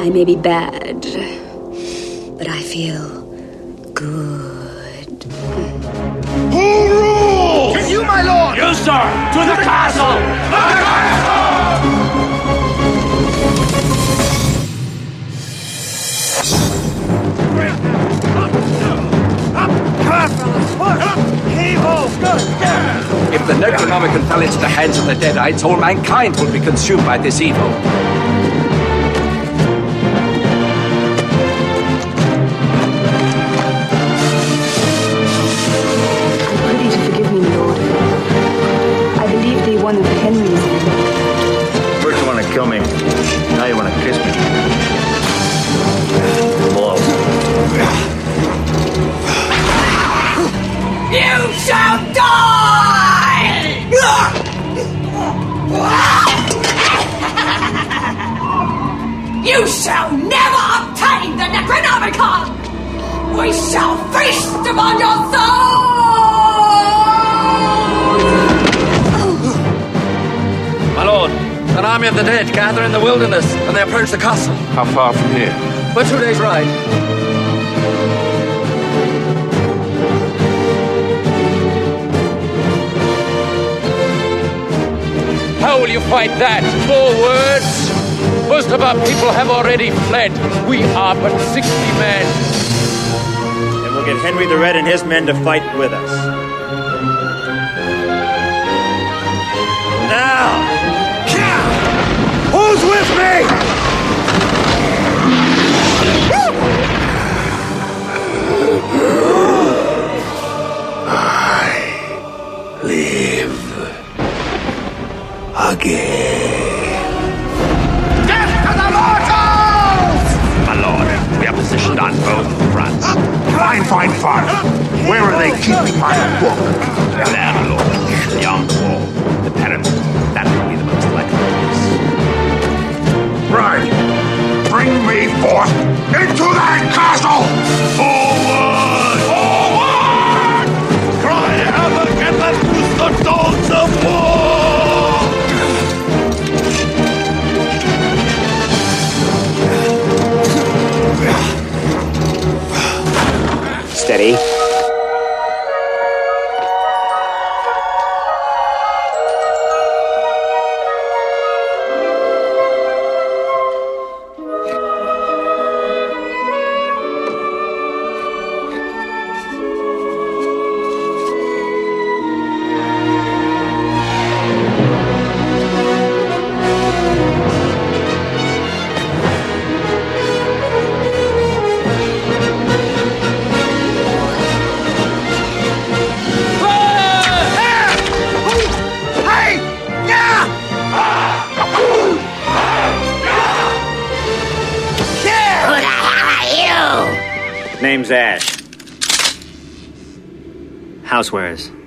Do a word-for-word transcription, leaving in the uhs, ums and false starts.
I may be bad, but I feel good. Who rules? It's you, my lord! You, sir! To the castle! The castle! If the Necronomicon fell into the hands of the Deadites, all mankind would be consumed by this evil. I pray you to forgive me, Lord. I believe thee one of Henry's men. First you want to kill me, now you want to kiss me. Balls. You shall die! You shall never obtain the Necronomicon! We shall feast upon your soul! My lord, an army of the dead gather in the wilderness, and they approach the castle. How far from here? But two days' ride. How will you fight that? Four words? Most of our people have already fled. We are but sixty men. And we'll get Henry the Red and his men to fight with us. Now! Who's with me? I live again. Death to the mortals! My lord, we are positioned on both fronts. Fine, fine, fine. Where are they keeping my book? There, lord, beyond the wall. The parent, that will be the most likely place. Right. Bring me forth into that castle! Forward! Forward! Cry havoc and let loose the dogs of war! Steady. Name's Ash. Housewares.